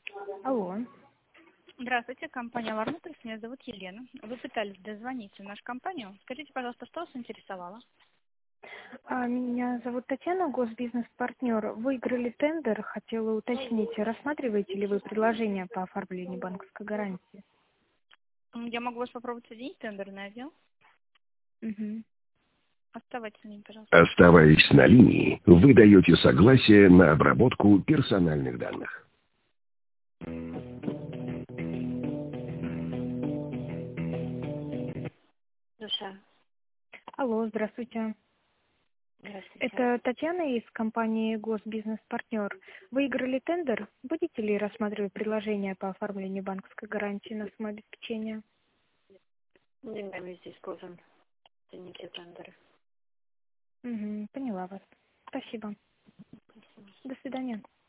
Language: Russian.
Алло. Здравствуйте, компания Варнутрис, меня зовут Елена. Вы пытались дозвониться в нашу компанию. Скажите, пожалуйста, что вас интересовало? Меня зовут Татьяна, госбизнес-партнер. Выиграли тендер. Хотела уточнить, рассматриваете ли вы предложение по оформлению банковской гарантии? Я могу вас попробовать соединить в тендерный отдел. Угу. Оставайтесь на ним, пожалуйста. Оставаясь на линии, вы даете согласие на обработку персональных данных. Душа. Алло, здравствуйте. Здравствуйте. Это Татьяна из компании Госбизнес-партнер. Выиграли тендер. Будете ли рассматривать предложение по оформлению банковской гарантии на самообеспечение? Деньгами здесь используем ценники тендеры. Угу, поняла вас. Спасибо. До свидания.